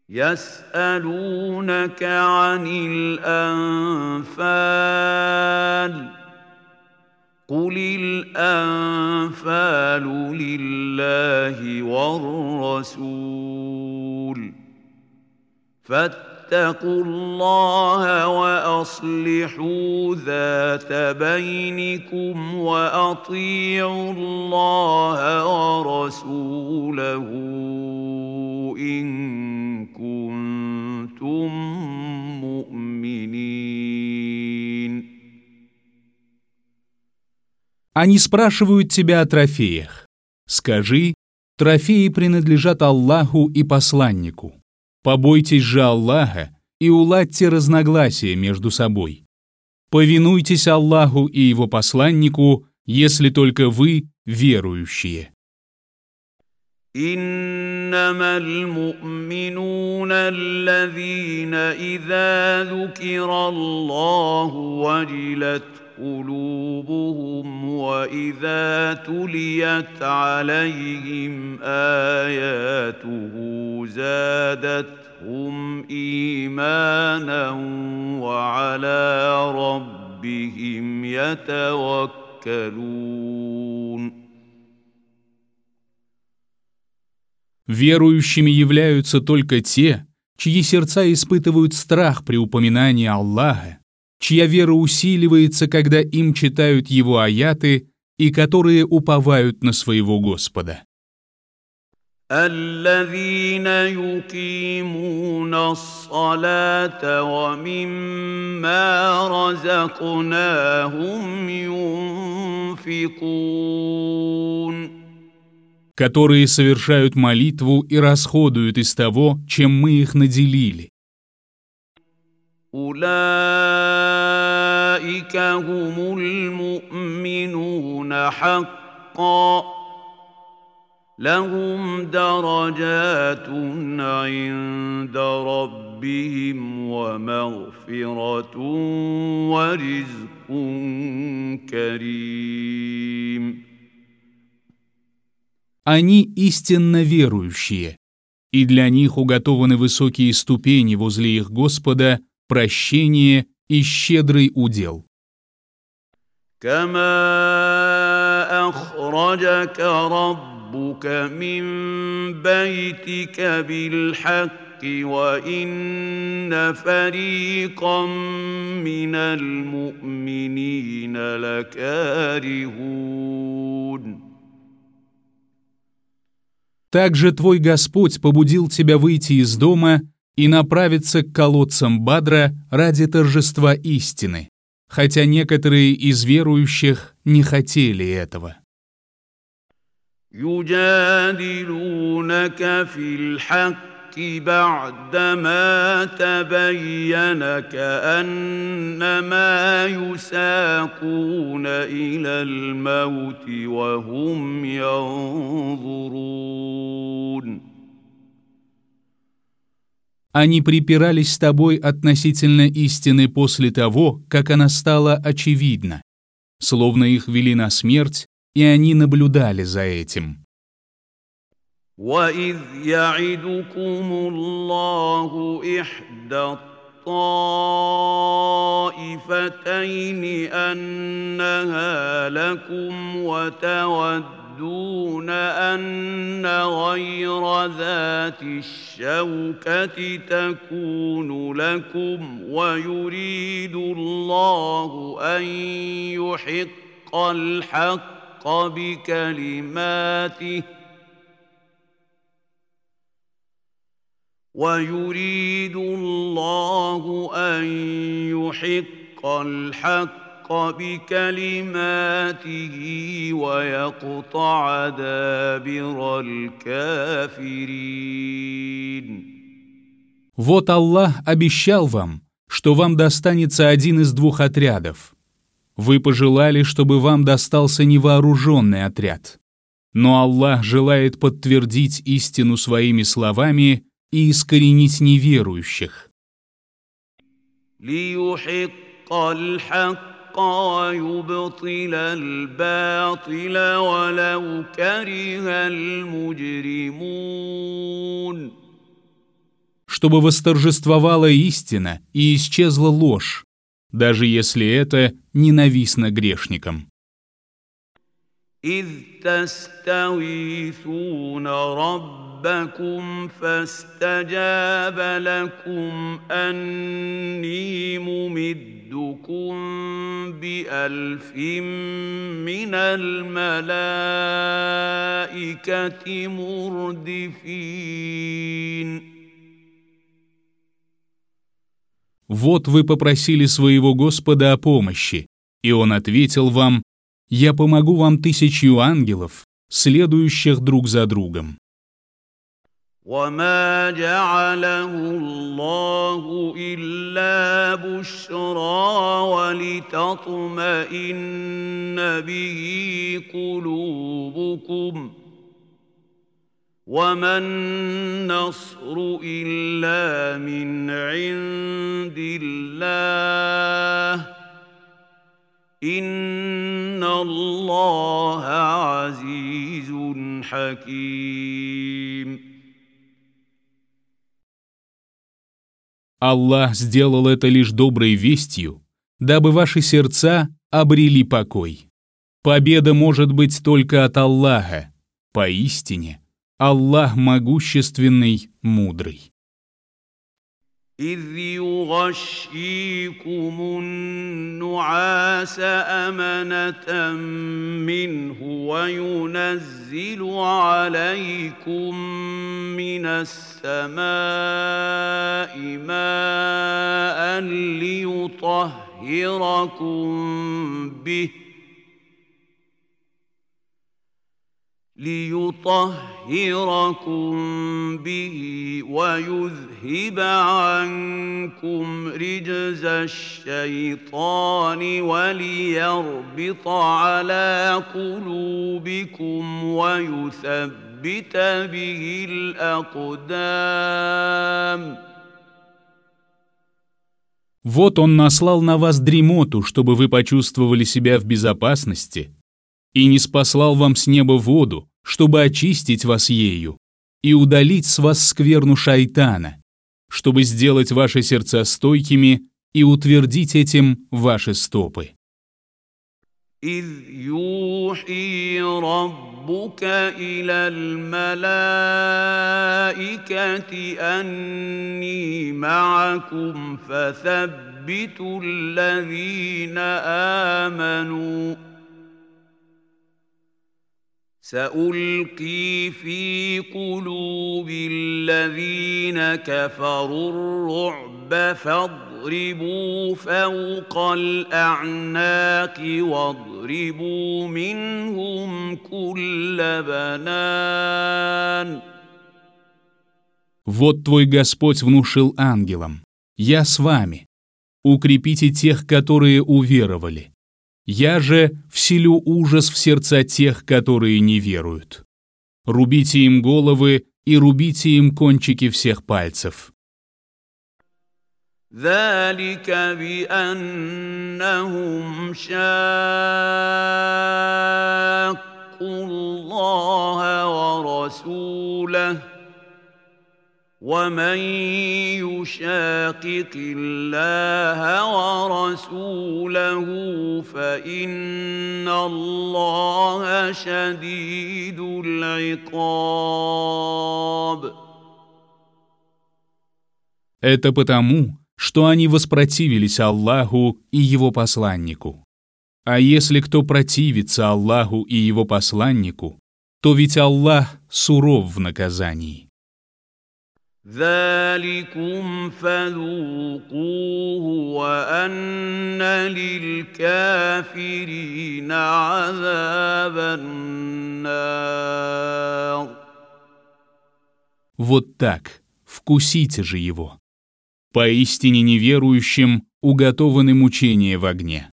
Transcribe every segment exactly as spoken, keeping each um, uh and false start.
يسألونك عن الأنفال قل الأنفال لله والرسول فاتقوا الله وأصلحوا ذات بينكم وأطيعوا الله ورسوله إن كنتم مؤمنين. Они спрашивают тебя о трофеях. Скажи, трофеи принадлежат Аллаху и посланнику. Побойтесь же Аллаха и уладьте разногласия между собой. Повинуйтесь Аллаху и Его посланнику, если только вы верующие. إنما المؤمنون الذين إذا ذكر الله وجلت قلوبهم وإذا تليت عليهم آياته زادتهم إيمانا وعلى ربهم يتوكلون. Верующими являются только те, чьи сердца испытывают страх при упоминании Аллаха, чья вера усиливается, когда им читают Его аяты, и которые уповают на своего Господа. الذين يقيمون الصلاة ومما رزقناهم ينفقون. Которые совершают молитву и расходуют из того, чем мы их наделили. أولئك هم المؤمنون حقا لهم درجات عند ربهم ومغفرة ورزق كريم. Они истинно верующие, и для них уготованы высокие ступени возле их Господа, прощение и щедрый удел. كما أخرجك ربك من بيتك بالحق وإن فريقا من المؤمنين لكارهون. Также твой Господь побудил тебя выйти из дома и направиться к колодцам Бадра ради торжества истины, хотя некоторые из верующих не хотели этого. يجادلونك في الحق بعدما تبين كأنما يساقون إلى الموت وهم ينظرون. Они припирались с тобой относительно истины после того, как она стала очевидна, словно их вели на смерть, и они наблюдали за этим. وَإِذْ يَعِدُكُمُ اللَّهُ إِحْدَى الطَّائِفَتَيْنِ أَنَّهَا لَكُمْ وَتَوَدُّونَ أَنَّ غَيْرَ ذَاتِ الشَّوْكَةِ تَكُونُ لَكُمْ وَيُرِيدُ اللَّهُ أَن يُحِقَّ الْحَقَّ بِكَلِمَاتِهِ وَيُرِيدُ اللَّهُ أَن يُحِقَّ الْحَقَّ بِكَلِمَاتِهِ وَيَقْطَعَ دَابِرَ الْكَافِرِينَ. Вот Аллах обещал вам, что вам достанется один из двух отрядов. Вы пожелали, чтобы вам достался невооруженный отряд. Но Аллах желает подтвердить истину своими словами и искоренить неверующих. لِيُحِقَّ الْحَقَّ وَيُبْطِلَ الْبَاطِلَ وَلَوْ كَرِهَ الْمُجْرِمُونَ. чтобы восторжествовала истина и исчезла ложь, даже если это ненавистно грешникам. إذ تستغيثون ربكم فاستجاب لكم أني ممدكم بألف من الملائكة مردفين. Вот вы попросили своего Господа о помощи, и Он ответил вам: «Я помогу вам тысячью ангелов, следующих друг за другом». وما جعله الله إلا بشرى ولتطمئن به قلوبكم وما النصر إلا من عند الله إن الله عزيز حكيم. Аллах сделал это лишь доброй вестью, дабы ваши сердца обрели покой. Победа может быть только от Аллаха. Поистине, Аллах могущественный, мудрый. إذ يغشيكم النعاس أمنة منه وينزل عليكم من السماء ماء ليطهركم به ليطهركم به ويذهب عنكم رجز الشيطان وليربط على قلوبكم ويثبت به الأقدام. Вот Он наслал на вас дремоту, чтобы вы почувствовали себя в безопасности, и ниспослал вам с неба воду, чтобы очистить вас ею, и удалить с вас скверну шайтана, чтобы сделать ваши сердца стойкими и утвердить этим ваши стопы. إذ يوحي ربك إلى الملائكة أني معكم فثبتوا الذين آمنوا سألقي في قلوب الذين كفروا الرعب فاضربوا فوق الأعناق واضربوا منهم كل بنان. Вот твой Господь внушил ангелам: «Я с вами. Укрепите тех, которые уверовали. Я же вселю ужас в сердца тех, которые не веруют. Рубите им головы и рубите им кончики всех пальцев». ذلك بأنهم شاقوا الله ورسوله ومن يشاقق الله ورسوله فإن الله شديد العقاب. Это потому, что они воспротивились Аллаху и Его посланнику. А если кто противится Аллаху и Его посланнику, то ведь Аллах суров в наказании. ذلكم فذوقوه وأن للكافرين عذاب النار. Вот так, вкусите же его. Поистине неверующим уготованы мучения в огне.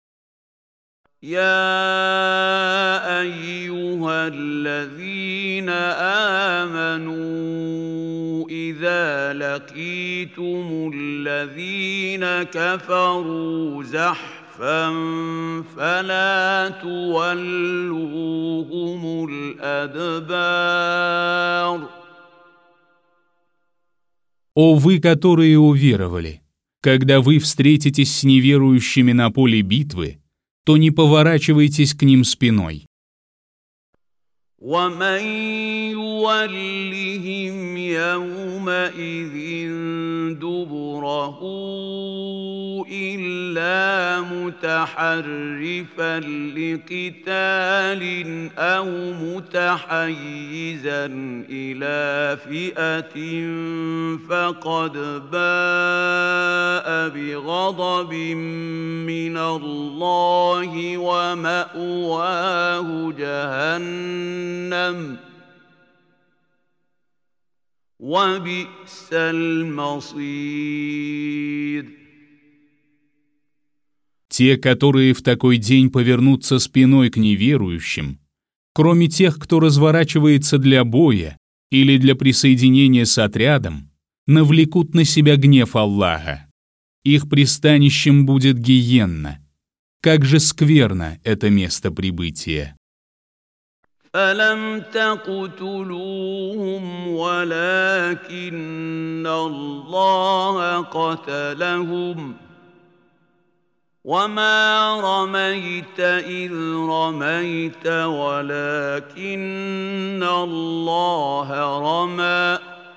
يا أيها الذين آمنوا إذا لقيتم الذين كفروا زحفا فلا تولوهم الأدبار О вы, которые уверовали! Когда вы встретитесь с неверующими на поле битвы, то не поворачивайтесь к ним спиной. ومن يولهم يومئذ دبره إلا متحرفا لقتال أو متحيزا إلى فئة فقد باء بغضب من الله ومأواه جهنم وبئس المصير. Те, которые в такой день повернутся спиной к неверующим, кроме тех, кто разворачивается для боя или для присоединения с отрядом, навлекут на себя гнев Аллаха. Их пристанищем будет гиенна. Как же скверно это место прибытия! فلم تقتلوهم ولكن الله قتلهم وما رميت إذ رميت ولكن الله رمى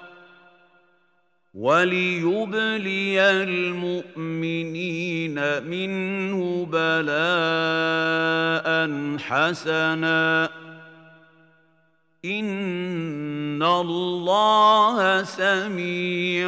وليبلي المؤمنين منه بلاء حسنا إن الله سميع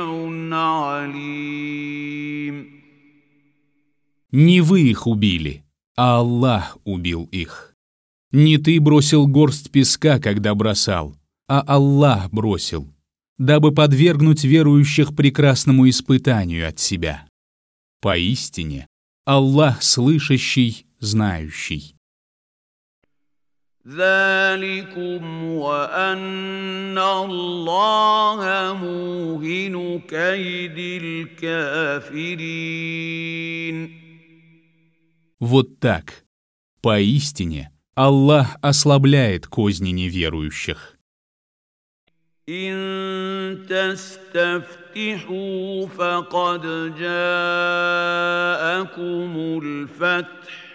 عليم. Не вы их убили, а Аллах убил их. Не ты бросил горсть песка, когда бросал, а Аллах бросил, дабы подвергнуть верующих прекрасному испытанию от себя. Поистине, Аллах слышащий, знающий. ذلكم وأن الله موهن كيد الكافرين. Вот так. Поистине, Аллах ослабляет козни неверующих. إن تستفتحوا فقد جاءكم الفتح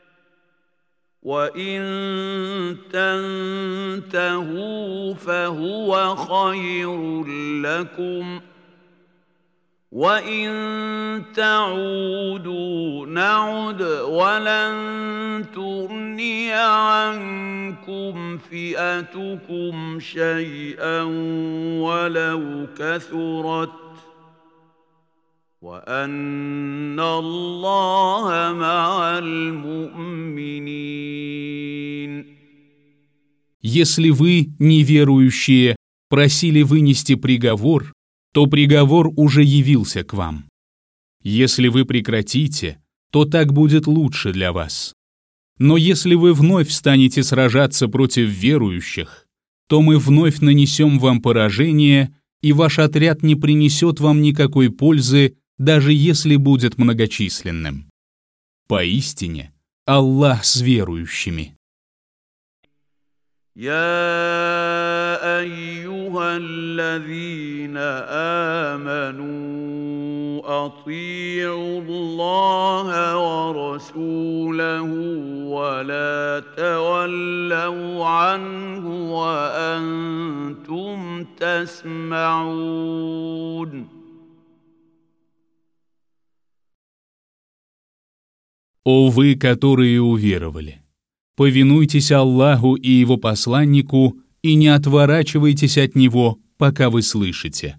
وإن تنتهوا فهو خير لكم وإن تعودوا نعد ولن تغني عنكم فئتكم شيئا ولو كثرت وأن الله مع المؤمنين. Если вы, неверующие, просили вынести приговор, то приговор уже явился к вам. Если вы прекратите, то так будет лучше для вас. Но если вы вновь станете сражаться против верующих, то мы вновь нанесем вам поражение, и ваш отряд не принесет вам никакой пользы, даже если будет многочисленным. Поистине, Аллах с верующими. يا أيها الذين آمنوا أطيعوا الله ورسوله ولا تولوا عنه وأنتم تسمعون. О вы, которые уверовали! Повинуйтесь Аллаху и Его посланнику и не отворачивайтесь от Него, пока вы слышите.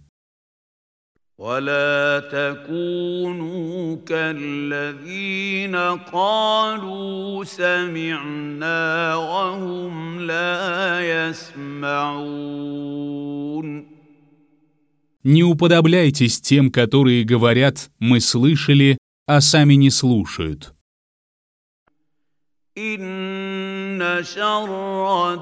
ولا تكونوا كالذين قالوا سمعنا وهم لا يسمعون. Не уподобляйтесь тем, которые говорят «мы слышали», а сами не слушают. إن شر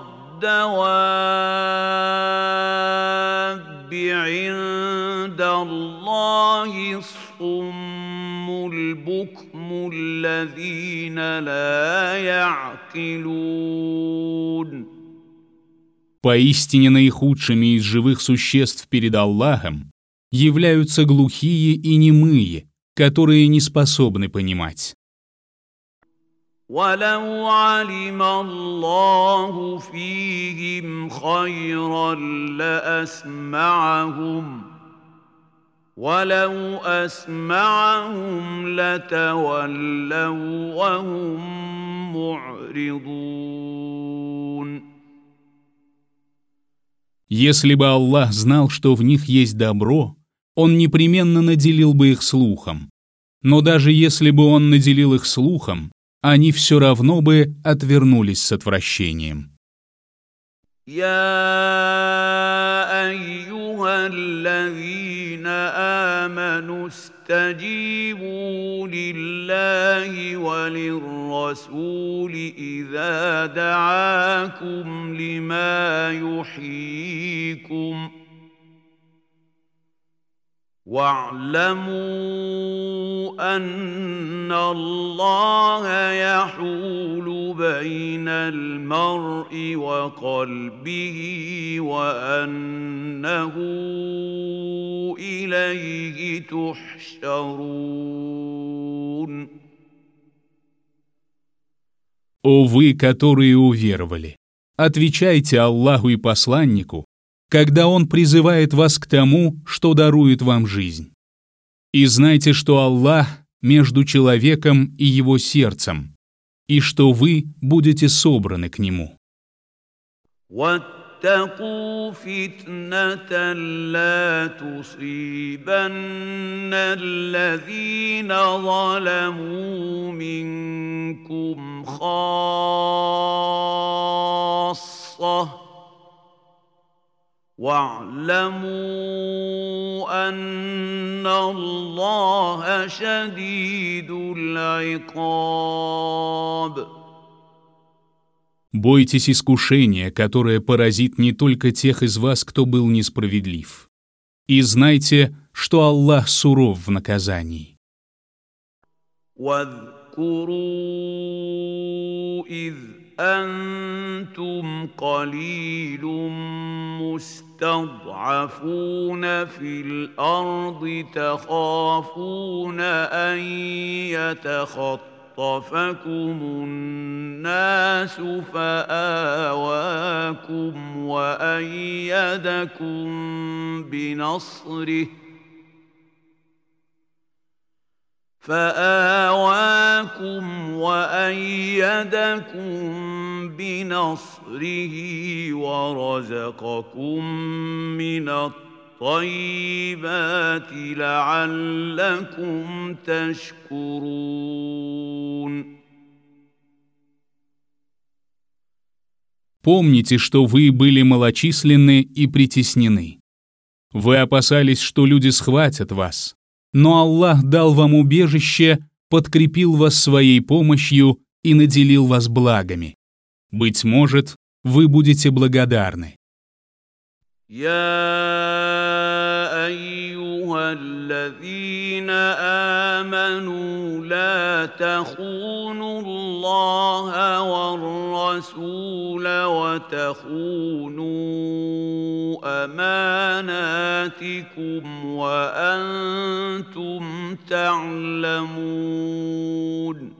الدواب عند الله الصم البكم الذين لا يعقلون. Поистине наихудшими из живых существ перед Аллахом являются глухие и немые, которые не способны понимать. ولو علم الله فيهم خيرا لأسمعهم ولو أسمعهم لتولوا وهم معرضون. Если бы Аллах знал, что в них есть добро, Он непременно наделил бы их слухом. Но даже если бы Он наделил их слухом, они все равно бы отвернулись с отвращением. يا أيها الذين آمنوا استجيبوا لله وللرسول إذا دعاكم لما يحييكم واعلموا أن الله يحول بين المرء وقلبه وأنه إليه تحشرون. О вы, которые уверовали, отвечайте Аллаху и посланнику, когда Он призывает вас к тому, что дарует вам жизнь. И знайте, что Аллах между человеком и его сердцем, и что вы будете собраны к Нему. واتقوا فتنة لا تصيبن الذين ظلموا منكم خاصة واعلموا أن الله شديد العقاب. Бойтесь искушения, которое поразит не только тех из вас, кто был несправедлив. И знайте, что Аллах суров в наказании. واذكروا إذ أنتم قليل مستضعفون في الأرض تخافون أن يتخطفكم الناس فآواكم وأيدكم بنصره فآواكم وأيدكم بنصره ورزقكم من الطيبات لعلكم تشكرون. Помните, что вы были малочисленны и притеснены. Вы опасались, что люди схватят вас. Но Аллах дал вам убежище, подкрепил вас своей помощью и наделил вас благами. Быть может, вы будете благодарны. يا أيها الذين آمنوا لا تخونوا الله والرسول وتخونوا أماناتكم وأنتم تعلمون.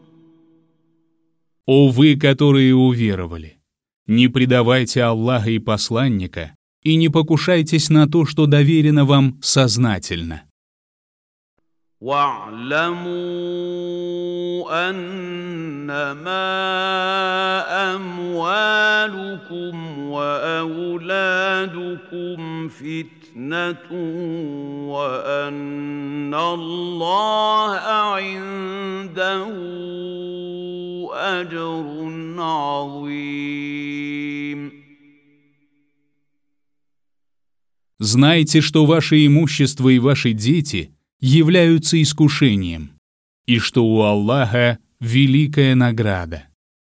О вы, которые уверовали, не предавайте Аллаха и посланника, и не покушайтесь на то, что доверено вам сознательно. واعلموا أنما أموالكم وأولادكم فتنة وأن الله عنده أجر عظيم. Знайте, что ваше имущество и ваши дети являются искушением, и что у Аллаха великая награда.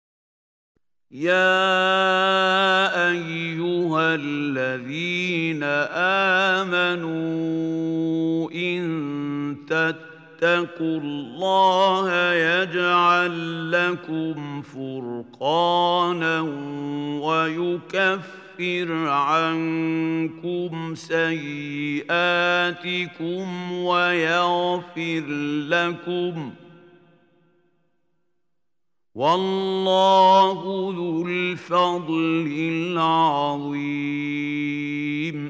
يا أيها الذين آمنوا إن تتقوا الله يجعل لكم فرقانا ويكفر عنكم سيئاتكم ويغفر لكم والله ذو الفضل العظيم.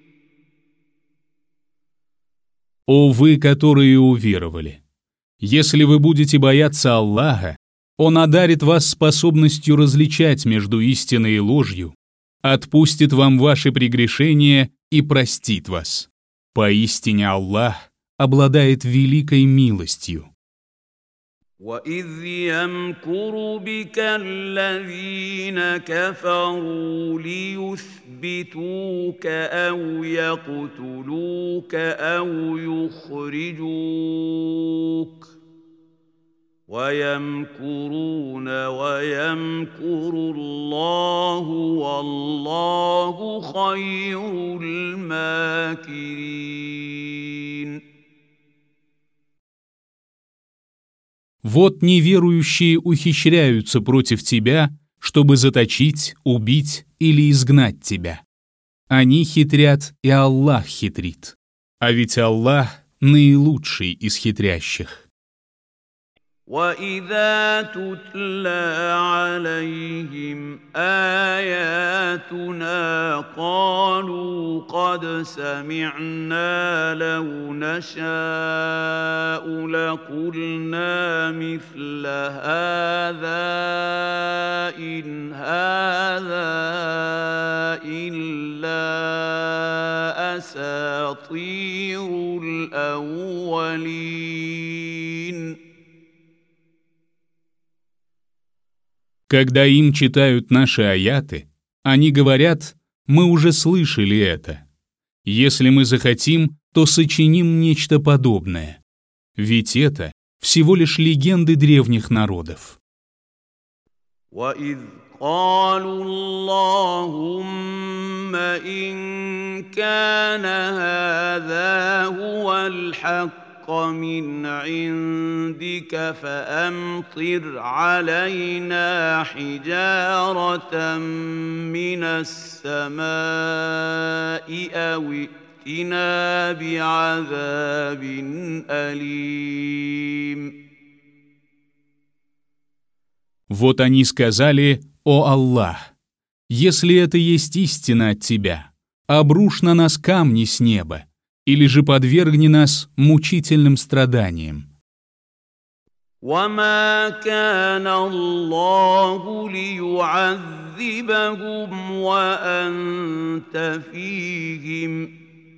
О вы, которые уверовали! Если вы будете бояться Аллаха, Он одарит вас способностью различать между истиной и ложью, отпустит вам ваши прегрешения и простит вас. Поистине Аллах обладает великой милостью. وَإِذْ يَمْكُرُ بِكَ الَّذِينَ كَفَرُوا لِيُثْبِتُوكَ أَوْ يَقْتُلُوكَ أَوْ يُخْرِجُوكَ وَيَمْكُرُونَ وَيَمْكُرُ اللَّهُ وَاللَّهُ خَيْرُ الْمَاكِرِينَ. Вот неверующие ухищряются против тебя, чтобы заточить, убить или изгнать тебя. Они хитрят, и Аллах хитрит. А ведь Аллах наилучший из хитрящих. وَإِذَا تُتْلَى عَلَيْهِمْ آيَاتُنَا قَالُوا قَدْ سَمِعْنَا لَوْ نَشَاءُ لَقُلْنَا مِثْلَ هَذَا إِنْ هَذَا إِلَّا أَسَاطِيرُ الْأَوَّلِينَ. Когда им читают наши аяты, они говорят: «Мы уже слышали это. Если мы захотим, то сочиним нечто подобное». Ведь это всего лишь легенды древних народов. وَإِذْ قَالُوا اللَّهُمَّ إِن كَانَ هَذَا هُوَ الْحَقُّ من عندك فأمطر علينا حجارة من السماء أو ائتنا بعذاب أليم. Вот они сказали: «О Аллах, если это есть истина от Тебя, обрушь на нас камни с неба, или же подвергни нас мучительным страданиям». وَمَا كَانَ اللَّهُ لِيُعَذِّبَهُمْ وَأَنْتَ فِيهِمْ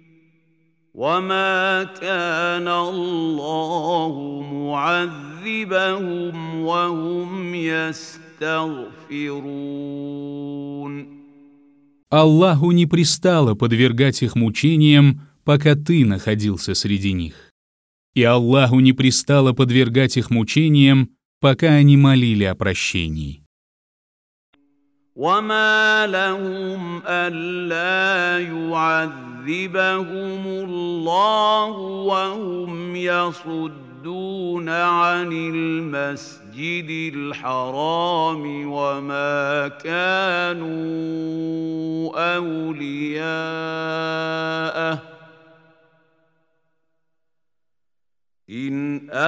وَمَا كَانَ اللَّهُ مُعَذِّبَهُمْ وَهُمْ يَسْتَغْفِرُونَ. Аллаху не пристало подвергать их мучениям, пока ты находился среди них. И Аллаху не пристало подвергать их мучениям, пока они молили о прощении. وَمَا لَهُمْ أَلَّا يُعَذِّبَهُمُ اللَّهُ وَهُمْ يَصُدُّونَ عَنِ الْمَسْجِدِ الْحَرَامِ وَمَا كَانُوا أَوْلِيَاءَهُ إِنْ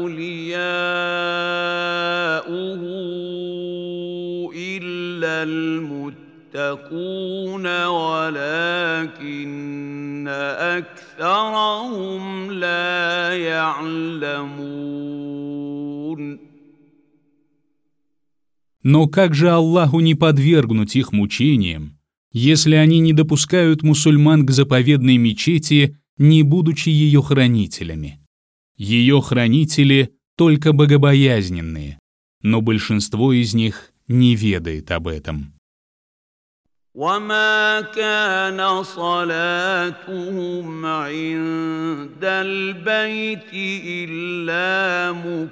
أَوْلِيَاؤُهُ إِلَّا الْمُتَّقُونَ وَلَكِنَّ أَكْثَرَهُمْ لَا يَعْلَمُونَ. Но как же Аллаху не подвергнуть их мучениям, если они не допускают мусульман к заповедной мечети, не будучи ее хранителями? Ее хранители только богобоязненные, но большинство из них не ведает об этом. وَمَا كَانَ صَلَاتُهُمْ عِندَ الْبَيْتِ إِلَّا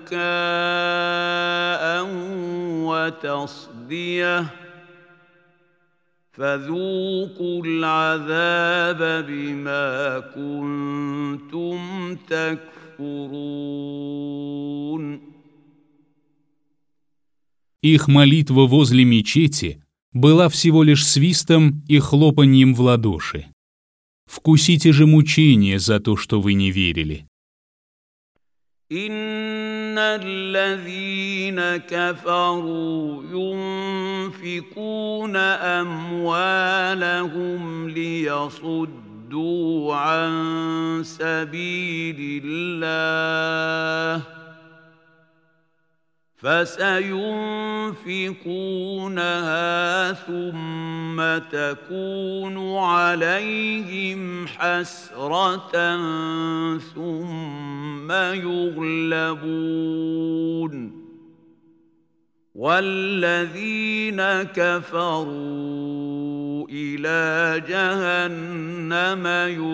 مُكَاءً وَتَصْدِيَةً فَذُوقُوا الْعَذَابَ بِمَا كُنتُمْ تَكْفُرُونَ. Их молитва возле мечети была всего лишь свистом и хлопаньем в ладоши. Вкусите же мучения за то, что вы не верили. إن الذين كفروا ينفقون أموالهم ليصدوا عن سبيل الله فسينفقونها ثم تكون عليهم حسرة ثم يغلبون والذين كفروا إلى جهنم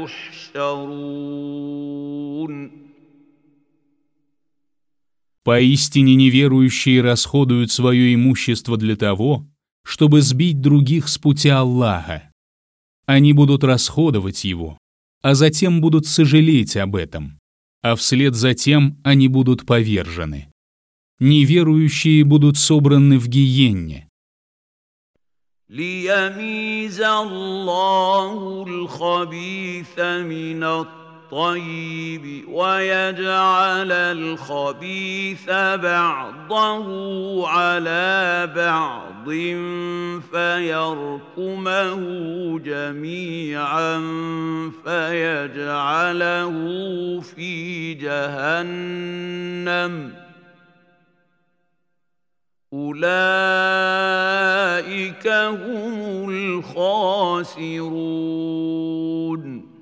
يحشرون. Поистине неверующие расходуют свое имущество для того, чтобы сбить других с пути Аллаха. Они будут расходовать его, а затем будут сожалеть об этом, а вслед за тем они будут повержены. Неверующие будут собраны в гиенне. ليميز الله الخبيث من الطيب ويجعل الخبيث بعضه على بعض فيركمه جميعا فيجعله في جهنم أولئك هم الخاسرون.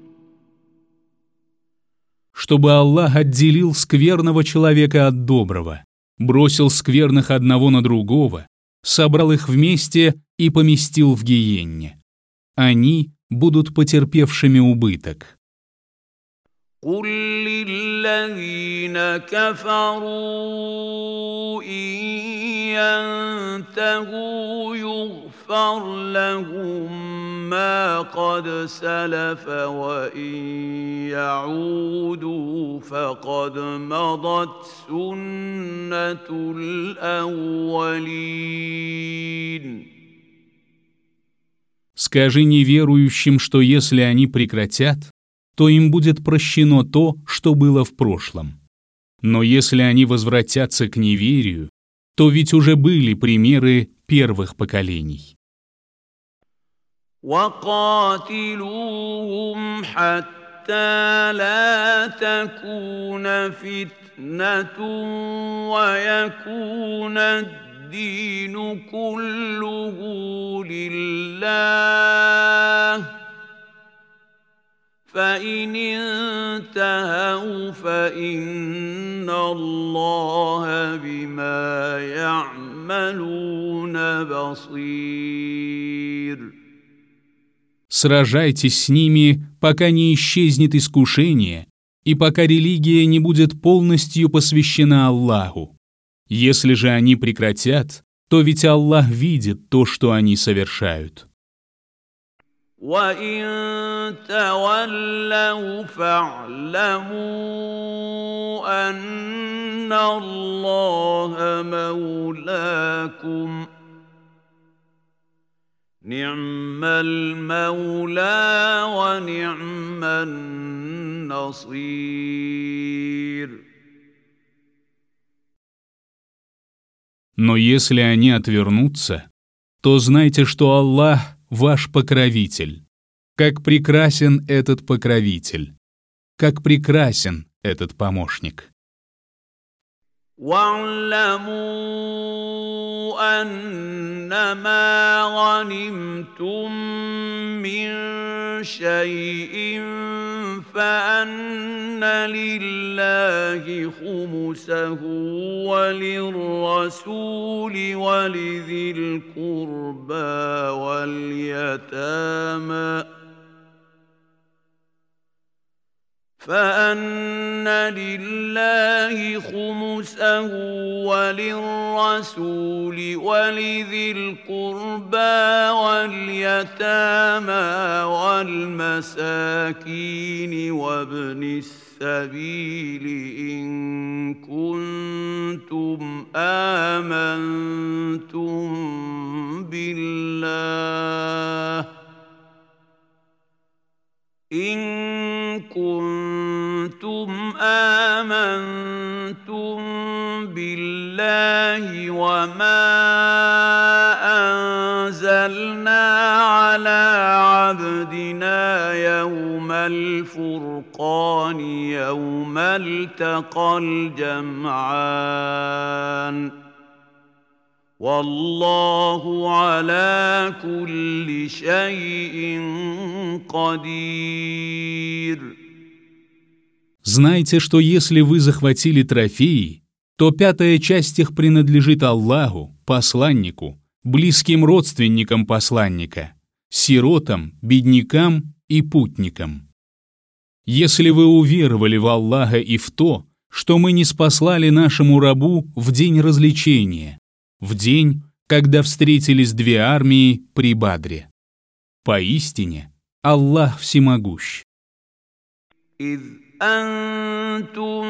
Чтобы Аллах отделил скверного человека от доброго, бросил скверных одного на другого, собрал их вместе и поместил в гиенне. Они будут потерпевшими убыток. قل للذين كفروا إن ينتهوا يغفر لهم ما قد سلف وإن يعودوا فقد مضت سنة الأولين. Скажи неверующим, что если они прекратят, то им будет прощено то, что было в прошлом. Но если они возвратятся к неверию, то ведь уже были примеры первых поколений. وَقَاتِلُوهُمْ حَتَّى لَا تَكُونَ فِتْنَةٌ وَيَكُونَ الدِّينُ كُلُّهُ لِلَّهِ فإن انتهوا فإن الله بما يعملون بصير. Сражайтесь с ними, пока не исчезнет искушение, и пока религия не будет полностью посвящена Аллаху. Если же они прекратят, то ведь Аллах видит то, что они совершают. وَإِن تَوَلَّوْا فَاعْلَمُوا أَنَّ اللَّهَ مَوْلَاكُمْ نِعْمَ الْمَوْلَى وَنِعْمَ النَّصِيرُ. Но если они отвернутся, то знайте, что Аллах ваш покровитель. Как прекрасен этот покровитель! Как прекрасен этот помощник! وَاعْلَمُوا أَنَّمَا غَنِمْتُم مِّن شَيْءٍ فَأَنَّ لِلَّهِ خُمُسَهُ وَلِلرَّسُولِ وَلِذِي الْقُرْبَى وَالْيَتَامَى فأن لله خمسه وللرسول ولذي القربى واليتامى والمساكين وابن السبيل السبيل إن كنتم آمنتم بالله إن كنتم آمنتم بالله وما أنزلنا على عبدنا يوم الفرقان يوم التقى الجمعان والله على كل شيء قدير. Знайте, что если вы захватили трофеи, то пятая часть их принадлежит Аллаху, посланнику, близким родственникам посланника, сиротам, беднякам и путникам. Если вы уверовали в Аллаха и в то, что мы ниспослали нашему рабу в день развлечения, в день, когда встретились две армии при Бадре. Поистине, Аллах всемогущ. إذ أنتم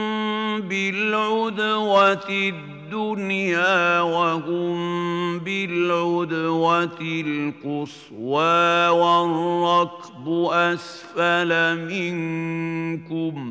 بالعدوة الدنيا وهم بالعدوة القصوى والركب أسفل منكم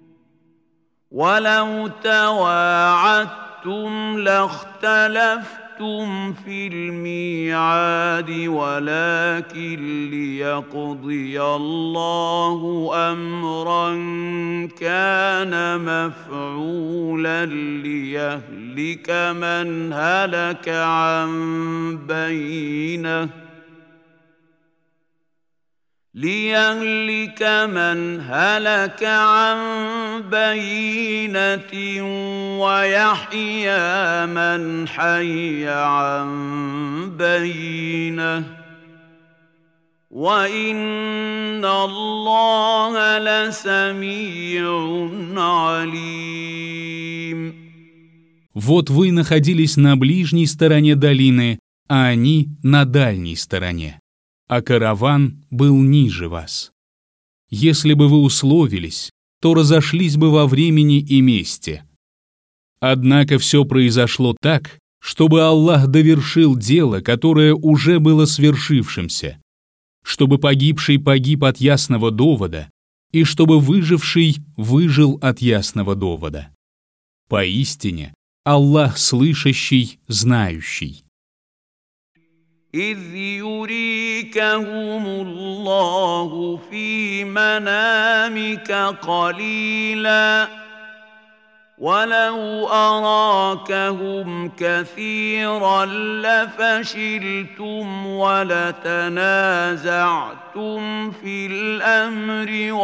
ولو تواعدتم لاختلفتم في الميعاد ولكن ليقضي الله أمرا كان مفعولا ليهلك من هلك عن بينه ليهلك من هلك عن بينة ويحيى من حي عن بينة وإن الله لسميع عليم. Вот вы находились на ближней стороне долины, а они на дальней стороне, а караван был ниже вас. Если бы вы условились, то разошлись бы во времени и месте. Однако все произошло так, чтобы Аллах довершил дело, которое уже было свершившимся, чтобы погибший погиб от ясного довода, и чтобы выживший выжил от ясного довода. Поистине, Аллах слышащий, знающий. إذ يريكهم الله في منامك قليلا ولو أراكهم كثيرا لفشلتم ولتنازعتم في الأمر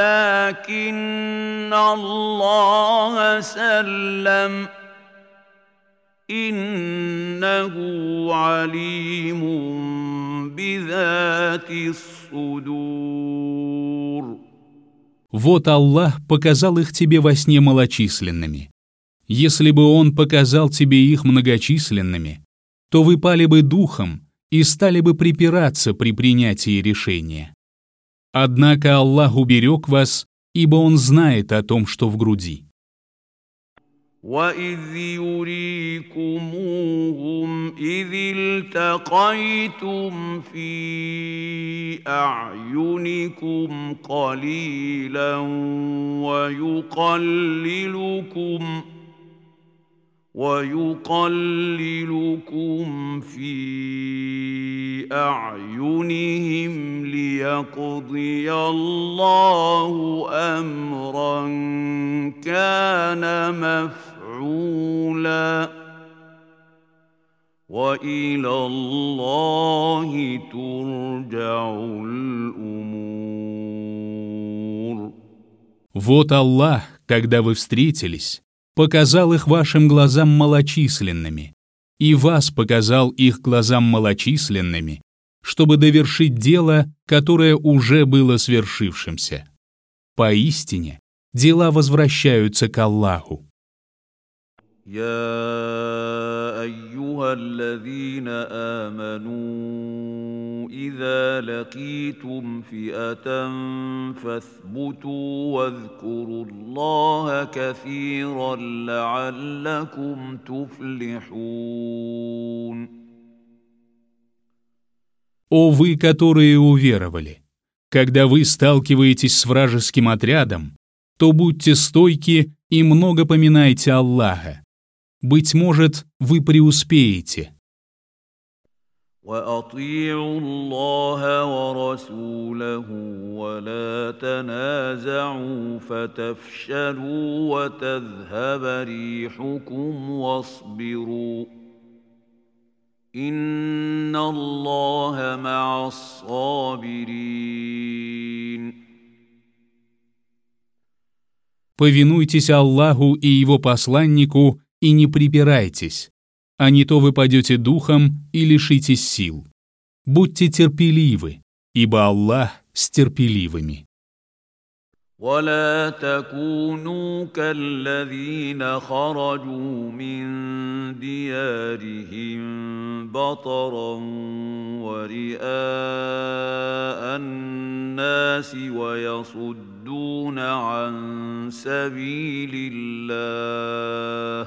ولكن الله سلم إنه عليم بذات الصدور. Вот Аллах показал их тебе во сне малочисленными. Если бы Он показал тебе их многочисленными, то вы пали бы духом и стали бы припираться при принятии решения. Однако Аллах уберег вас, ибо Он знает о том, что в груди. وَإِذْ يُرِيكُمُوهُمْ إِذِ الْتَقَيْتُمْ فِي أَعْيُنِكُمْ قَلِيلًا وَيُقَلِّلُكُمْ وَيُقَلِّلُكُمْ فِي أَعْيُنِهِمْ لِيَقْضِيَ اللَّهُ أَمْرًا كَانَ مفعولا وإلى الله ترجع الأمور. Вот Аллах, когда вы встретились, показал их вашим глазам малочисленными, и вас показал их глазам малочисленными, чтобы довершить дело, которое уже было свершившимся. Поистине, дела возвращаются к Аллаху. يا أيها الذين آمنوا إذا لقيتم فئة فاثبتوا واذكروا الله كثيرا لعلكم تفلحون. О вы, которые уверовали! Когда вы сталкиваетесь с вражеским отрядом, то будьте стойки и много поминайте Аллаха. Быть может, вы преуспеете. وأطيعوا الله ورسوله ولا تنازعوا فتفشلوا وتذهب ريحكم واصبروا إن الله مع الصابرين. Повинуйтесь Аллаху и Его посланнику и не припирайтесь, а не то вы падете духом и лишитесь сил. Будьте терпеливы, ибо Аллах с терпеливыми. ولا تكونوا كالذين خرجوا من ديارهم بطرا ورئاء الناس ويصدون عن سبيل الله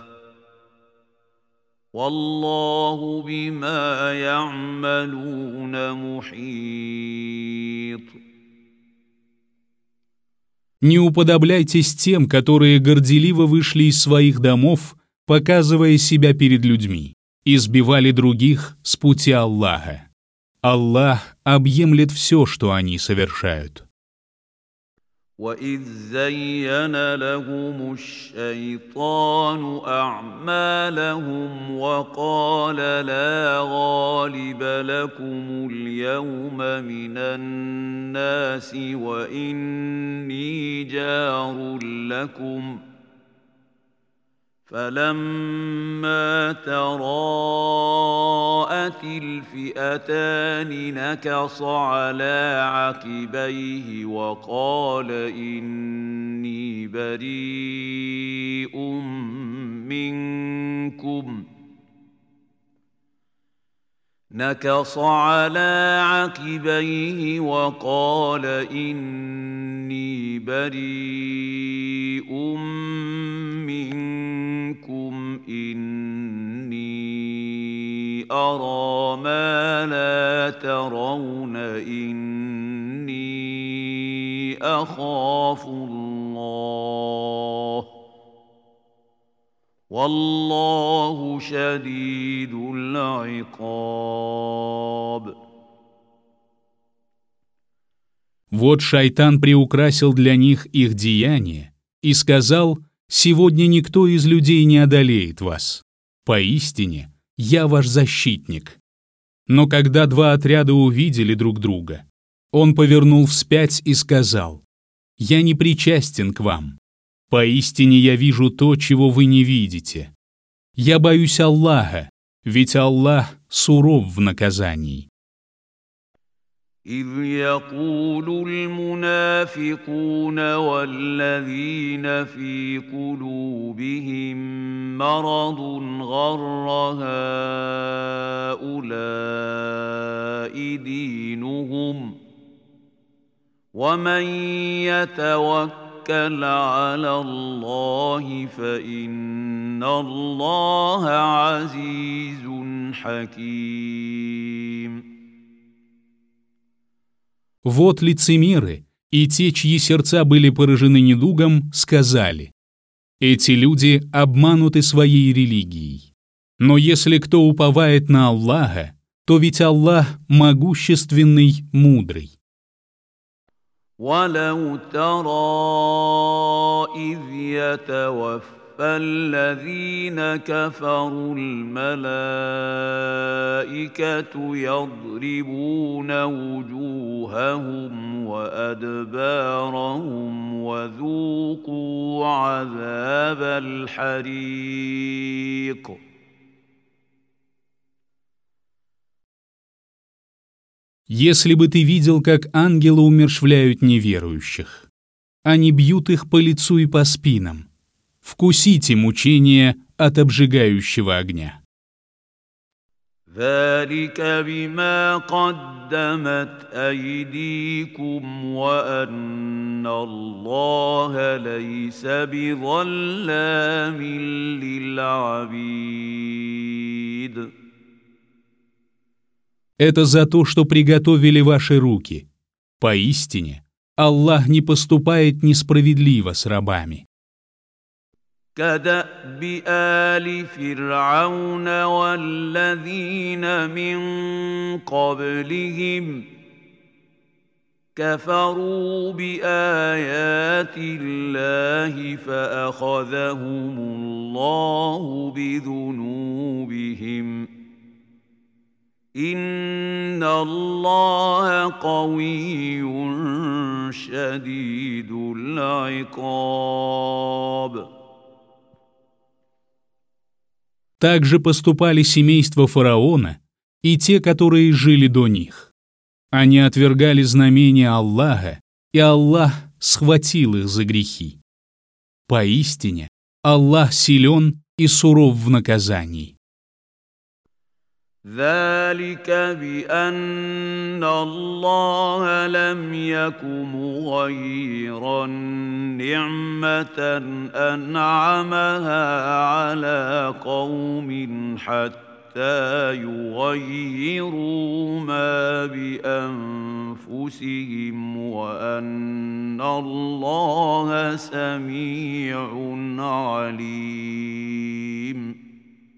والله بما يعملون محيط. Не уподобляйтесь тем, которые горделиво вышли из своих домов, показывая себя перед людьми, и сбивали других с пути Аллаха. Аллах объемлет все, что они совершают. وَإِذْ زَيَّنَ لَهُمُ الشَّيْطَانُ أَعْمَالَهُمْ وَقَالَ لَا غَالِبَ لَكُمُ الْيَوْمَ مِنَ النَّاسِ وَإِنِّي جَارٌ لَكُمْ فَلَمَّا تَرَاءَتِ الْفِئَتَانِ نَكَصَ عَلَى عَقِبَيْهِ وَقَالَ إِنِّي بَرِيءٌ مِّنكُمْ نكص على عقبيه وقال إني بريء منكم إني أرى ما لا ترون إني أخاف الله والله شديد العقاب. Вот шайтан приукрасил для них их деяния и сказал: «Сегодня никто из людей не одолеет вас. Поистине, я ваш защитник». Но когда два отряда увидели друг друга, он повернул вспять и сказал: «Я не причастен к вам. Поистине я вижу то, чего вы не видите. Я боюсь Аллаха, ведь Аллах суров в наказании». إذ يقول المنافقون والذين في قلوبهم مرض غر هؤلاء دينهم ومن يتوكل على الله فإن الله عزيز حكيم. Вот лицемеры и те, чьи сердца были поражены недугом, сказали: «Эти люди обмануты своей религией. Но если кто уповает на Аллаха, то ведь Аллах могущественный, мудрый». وَلَوْ تَرَى إِذْ يَتَوَفَّى الَّذِينَ كَفَرُوا الْمَلَائِكَةُ يَضْرِبُونَ وُجُوهَهُمْ وَأَدْبَارَهُمْ وَذُوقُوا عَذَابَ الْحَرِيقِ. Если бы ты видел, как ангелы умерщвляют неверующих, они бьют их по лицу и по спинам. Вкусите мучения от обжигающего огня. ذلك بما قدمت أيديكم وأن الله ليس بظلام للعبيد. Это за то, что приготовили ваши руки. Поистине, Аллах не поступает несправедливо с рабами. كدأب آل فرعون والذين من قبلهم كفروا بآيات الله فأخذهم الله بذنوبهم إن الله قوي شديد العقاب. Так же поступали семейства фараона и те, которые жили до них. Они отвергали знамения Аллаха, и Аллах схватил их за грехи. Поистине, Аллах силен и суров в наказании. ذلك بأن الله لم يك مغيرا نعمة أنعمها على قوم حتى يغيروا ما بأنفسهم وأن الله سميع عليم.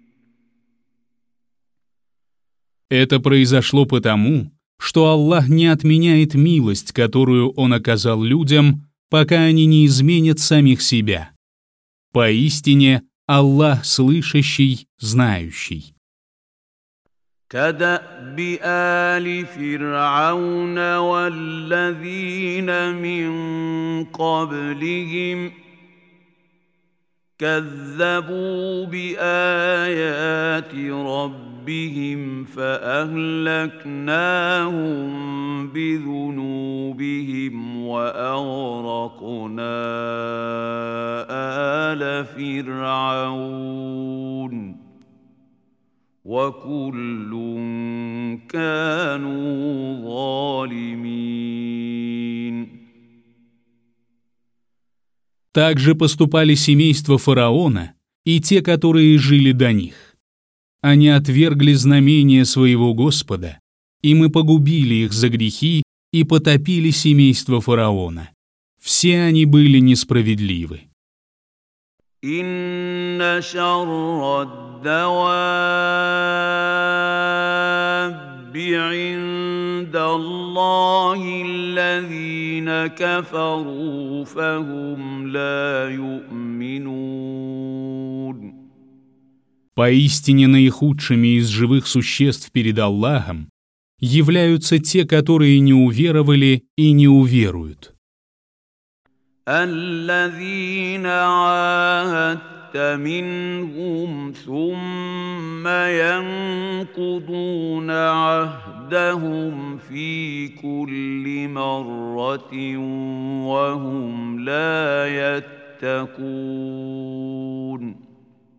Это произошло потому, что Аллах не отменяет милость, которую Он оказал людям, пока они не изменят самих себя. Поистине, Аллах слышащий, знающий. كدأب آل فرعون والذين من قبلهم كذبوا بآيات ربهم فأهلكناهم بذنوبهم وأغرقنا آل فرعون وكل كانوا ظالمين. Так же поступали семейства фараона и те, которые жили до них. Они отвергли знамения своего Господа, и мы погубили их за грехи и потопили семейство фараона. Все они были несправедливы. إن شر الدواب عند الله الذين كفروا فهم لا يؤمنون. Поистине наихудшими из живых существ перед Аллахом являются те, которые не уверовали и не уверуют. الذين عاهدت منهم ثم ينقضون عهدهم في كل مرة وهم لا يتقون.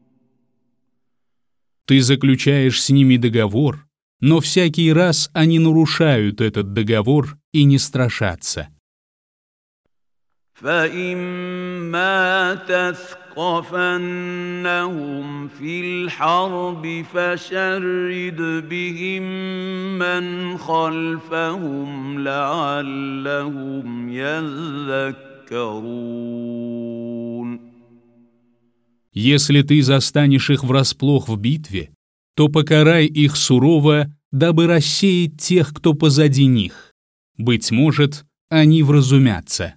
Ты заключаешь с ними договор, но всякий раз они нарушают этот договор и не страшатся. فإما تثقفنهم في الحرب فشرد بهم من خلفهم لعلهم يذكرون. Если ты застанешь их врасплох в битве, то покарай их сурово, дабы рассеять тех, кто позади них. Быть может, они вразумятся.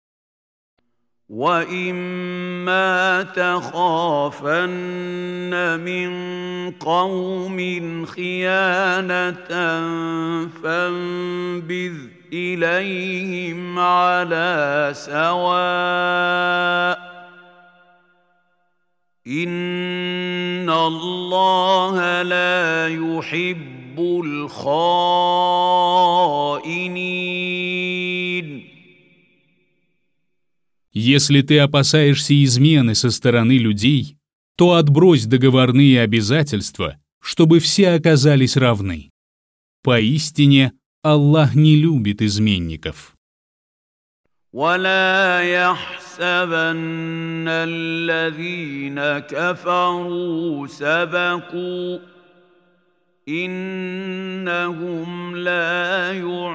وَإِمَّا تَخَافَنَّ مِنْ قَوْمٍ خِيَانَةً فَانبِذْ إِلَيْهِمْ عَلَى سَوَاءٍ إِنَّ اللَّهَ لَا يُحِبُّ الْخَائِنِينَ. Если ты опасаешься измены со стороны людей, то отбрось договорные обязательства, чтобы все оказались равны. Поистине, Аллах не любит изменников. ولا يحسبن الذين كفروا سبقوا إنهم لا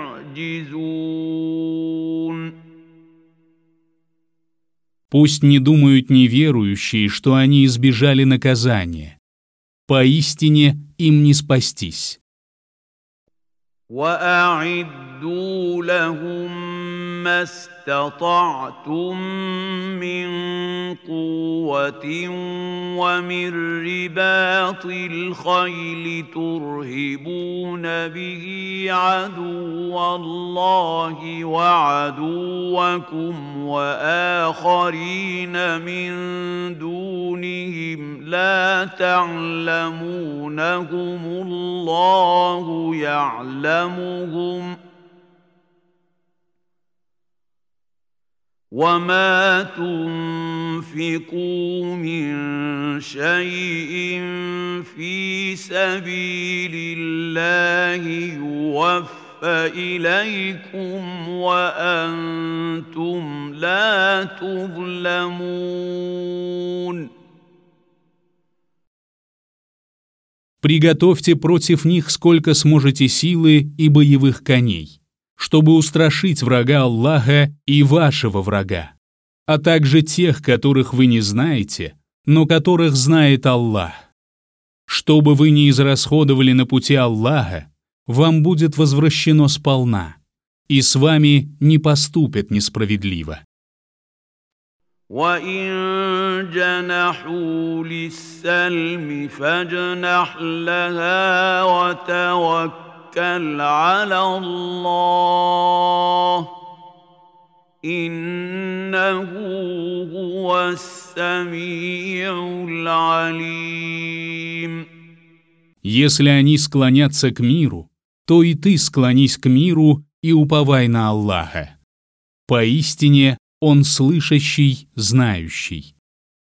يعجزون. Пусть не думают неверующие, что они избежали наказания. Поистине им не спастись. وأعدوا لهم ما استطعتم من قوة ومن رباط الخيل ترهبون به عدو الله وعدوكم وآخرين من دونهم لا تعلمونهم الله يعلمهم وما تنفقوا من شيء في سبيل الله يوفى إليكم وأنتم لا تظلمون. Приготовьте против них сколько сможете силы и боевых коней, чтобы устрашить врага Аллаха и вашего врага, а также тех, которых вы не знаете, но которых знает Аллах. Что бы вы ни израсходовали на пути Аллаха, вам будет возвращено сполна, и с вами не поступят несправедливо. وَإِن جَنَحُوا لِلسَّلْمِ فَاجْنَحْ لَهَا وَتَوَكَّلْ عَلَى اللَّهِ إِنَّهُ هُوَ السَّمِيعُ الْعَلِيمُ. Если они склонятся к миру, то и ты склонись к миру и уповай на Аллаха. Поистине, Он слышащий, знающий.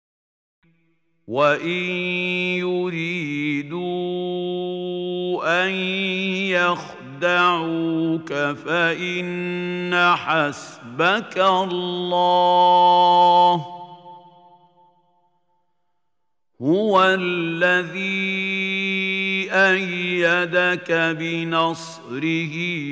وَإِن يُرِيدُوا أَن يَخْدَعُوكَ فَإِنَّ حَسْبَكَ اللَّهُ هُوَ الَّذِي أَيَّدَكَ بِنَصْرِهِ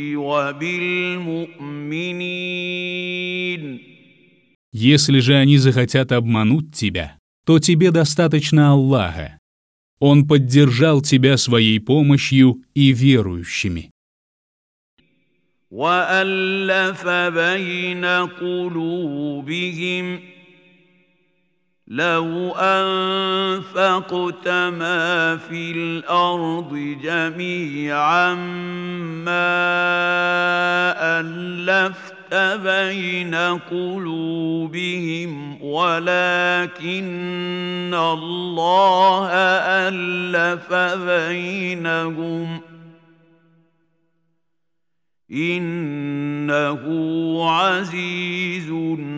وَبِالْمُؤْمِنِينَ. Если же они захотят обмануть тебя, то тебе достаточно Аллаха. Он поддержал тебя своей помощью и верующими. وَأَلَّفَ بَيْنَ قُلُوبِهِمْ لَوْ أَنفَقْتَ مَا فِي الْأَرْضِ جَمِيعًا مَا أَلَّفْتَ بين قلوبهم ولكن الله ألف بينهم إنه عزيز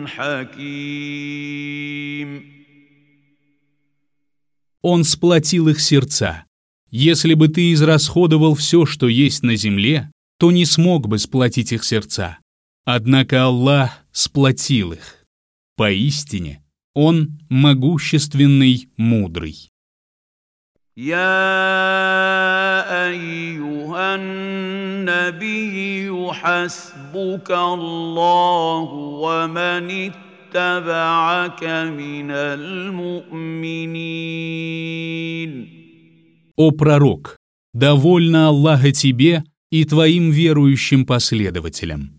حكيم. Он сплотил их сердца. Если бы ты израсходовал все, что есть на земле, то не смог бы сплотить их сердца. Однако Аллах сплотил их. Поистине, Он могущественный, мудрый. يا أيها النبي حسبك الله ومن اتبعك من المؤمنين. О пророк, довольно Аллаха тебе и твоим верующим последователям.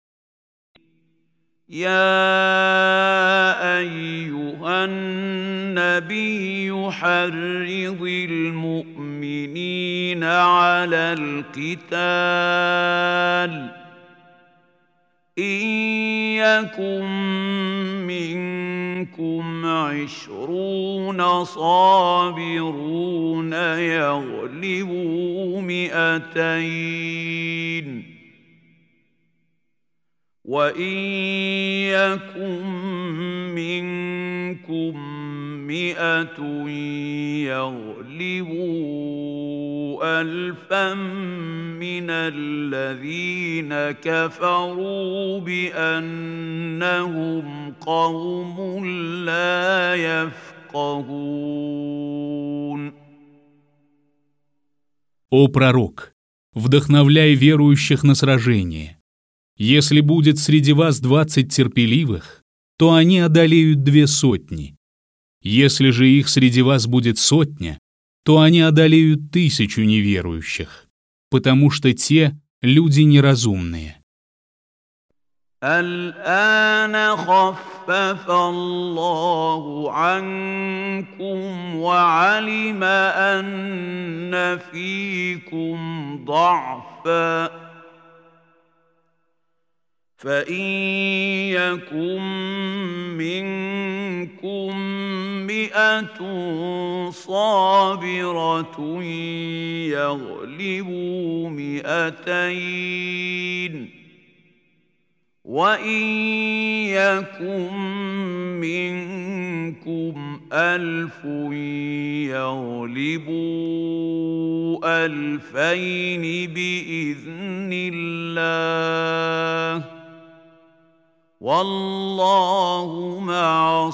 يا أيها النبي حرض المؤمنين على القتال إن يكن منكم عشرون صابرون يغلبوا مئتين وَإِن يَكُن منكم مئة يغلبوا ألفا من الذين كفروا بأنهم قوم لا يفقهون. О пророк, вдохновляй верующих на сражение. Если будет среди вас двадцать терпеливых, то они одолеют две сотни. Если же их среди вас будет сотня, то они одолеют тысячу неверующих, потому что те люди неразумные. الآن خفف الله عنكم وعلم أن فيكم ضعفا فإن يكن منكم مئة صابرة يغلبوا مئتين وإن يكن منكم ألف يغلبوا ألفين بإذن الله والله مع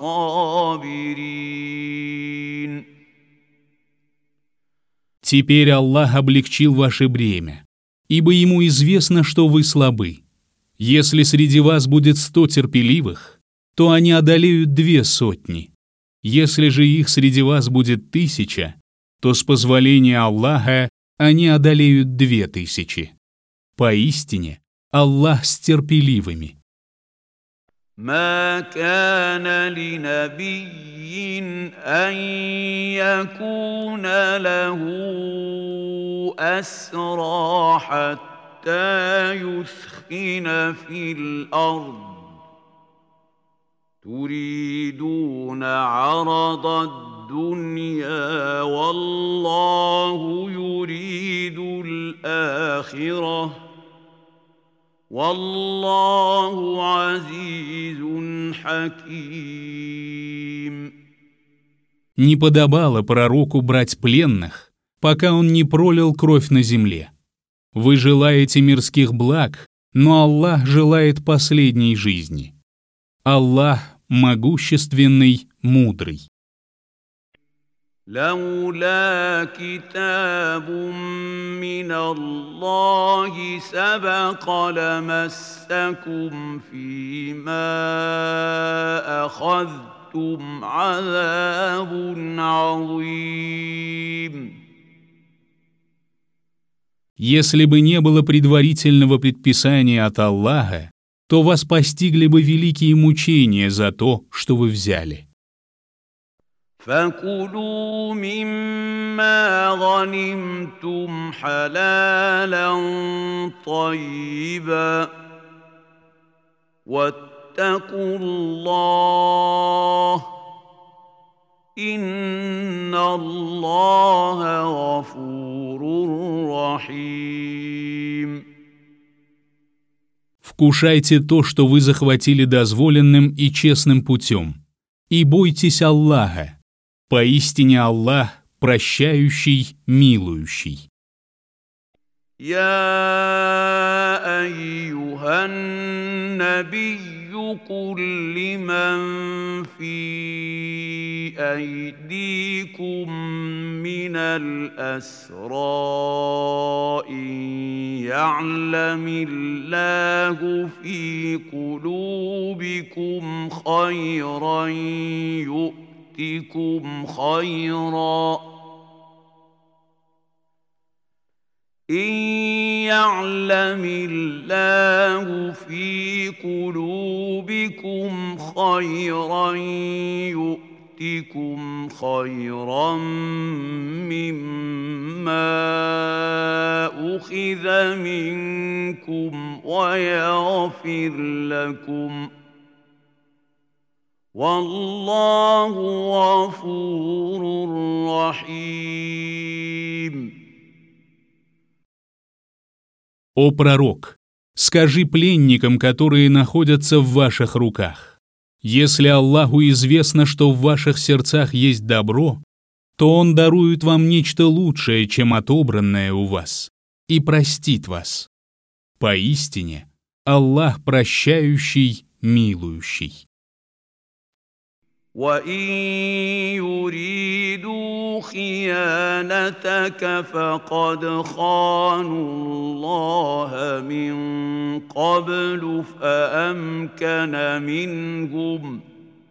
الصابرين. Теперь Аллах облегчил ваше бремя, ибо Ему известно, что вы слабы. Если среди вас будет сто терпеливых, то они одолеют две сотни. Если же их среди вас будет тысяча, то с позволения Аллаха они одолеют две тысячи. Поистине, Аллах с терпеливыми. ما كان لنبي أن يكون له أسرى حتى يثخن في الأرض تريدون عرض الدنيا والله يريد الآخرة والله عزيز حكيم. Не подобало пророку брать пленных, пока он не пролил кровь на земле. Вы желаете мирских благ, но Аллах желает последней жизни. Аллах могущественный, мудрый. لولا كتاب من الله سبق لمسكم فيما أخذتم عذاب عظيم. Если бы не было предварительного предписания от Аллаха, то вас постигли бы великие мучения за то, что вы взяли. فكلوا مما غنمتم حلالا طيبا واتقوا الله إن الله غفور رحيم. Вкушайте то, что вы захватили дозволенным и честным путем, и бойтесь Аллаха. Поистине Аллах прощающий, милующий. يا أيها النبي قل لمن في أيديكم من الأسرى إن يعلم الله في قلوبكم خيرا يؤتكم خيرا إن يعلم الله في قلوبكم خيرا يؤتكم خيرا مما أخذ منكم ويغفر لكم والله غفور رحيم. О пророк, скажи пленникам, которые находятся в ваших руках: Если Аллаху известно, что в ваших сердцах есть добро, то Он дарует вам нечто лучшее, чем отобранное у вас, и простит вас. Поистине, Аллах прощающий, милующий. وَإِن يُرِيدُوا خِيَانَتَكَ فَقَدْ خَانُوا اللَّهَ مِن قَبْلُ فَأَمْكَنَ مِنْهُمْ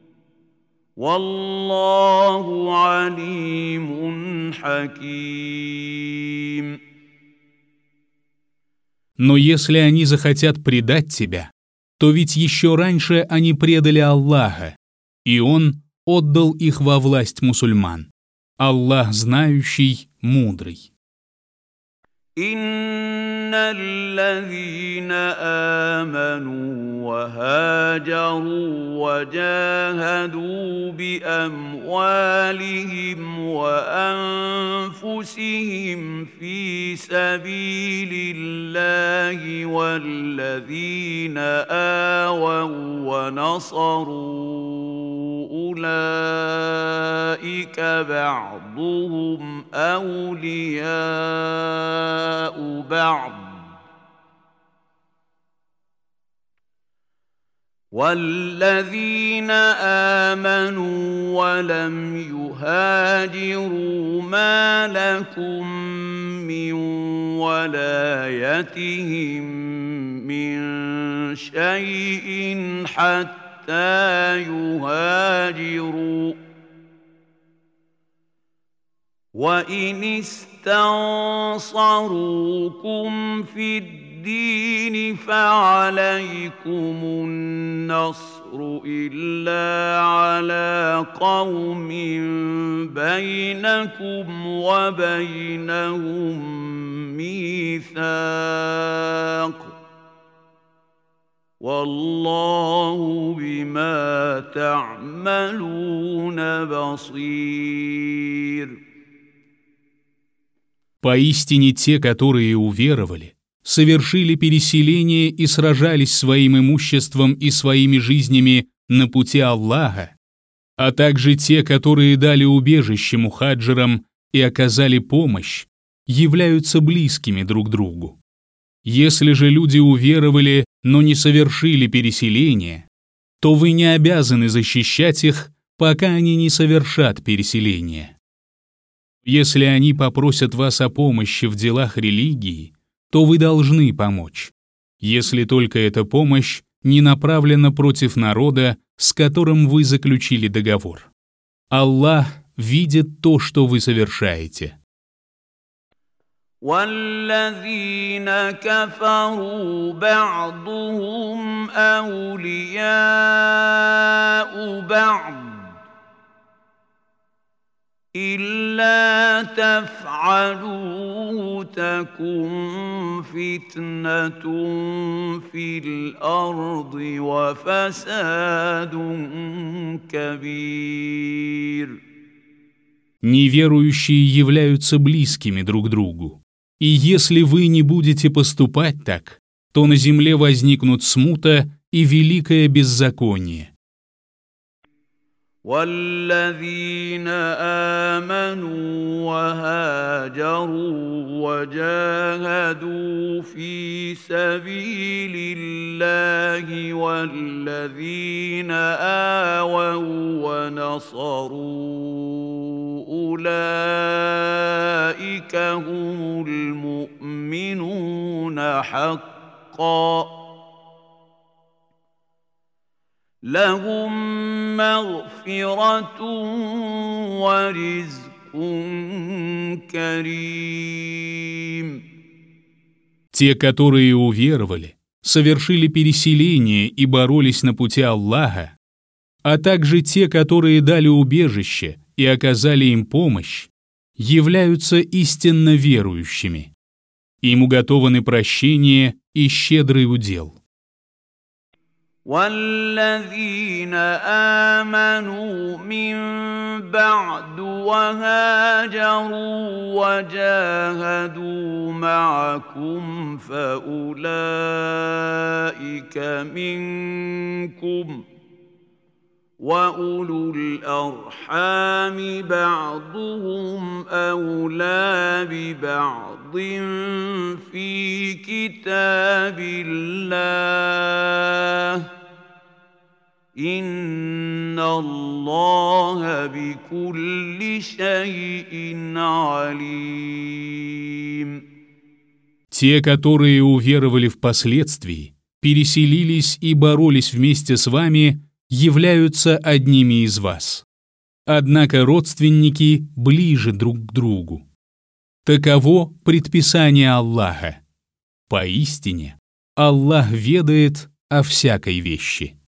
وَاللَّهُ عَلِيمٌ حَكِيمٌ. Но если они захотят предать тебя, то ведь еще раньше они предали Аллаха, и Он отдал их во власть мусульман. Аллах знающий, мудрый. إن الذين آمنوا وهاجروا وجاهدوا بأموالهم وأنفسهم في سبيل الله والذين آووا ونصروا أولئك بعضهم أولياء بعض والذين آمنوا ولم يهاجروا ما لكم من ولايتهم من شيء حتى يهاجروا وإن استنصروكم في الدين فعليكم النصر إلا على قوم بينكم وبينهم ميثاق والله بما تعملون بصير. Поистине те, которые уверовали, совершили переселение и сражались своим имуществом и своими жизнями на пути Аллаха, а также те, которые дали убежище мухаджирам и оказали помощь, являются близкими друг другу. Если же люди уверовали, но не совершили переселение, то вы не обязаны защищать их, пока они не совершат переселение. Если они попросят вас о помощи в делах религии, то вы должны помочь, если только эта помощь не направлена против народа, с которым вы заключили договор. Аллах видит то, что вы совершаете. والذين كفروا بعضهم أولياء بعض إلا تفعلوه تكن فتنة في الأرض وفساد كبير. Неверующие являются близкими друг другу. И если вы не будете поступать так, то на земле возникнут смута и великое беззаконие. والذين آمنوا وهاجروا وجاهدوا في سبيل الله والذين آووا ونصروا أولئك هم المؤمنون حقا لهم مغفرة ورزق كريم. Те, которые уверовали, совершили переселение и боролись на пути Аллаха, а также те, которые дали убежище и оказали им помощь, являются истинно верующими. Им уготованы прощение и щедрый удел. والذين آمنوا من بعد وهاجروا وجاهدوا معكم فأولئك منكم وأولو الأرحام بعضهم أولى ببعض في كتاب الله إن الله بكل شيء عليم. Те, которые уверовали впоследствии, переселились и боролись вместе с вами, являются одними из вас. Однако родственники ближе друг к другу. Таково предписание Аллаха. Поистине, Аллах ведает о всякой вещи.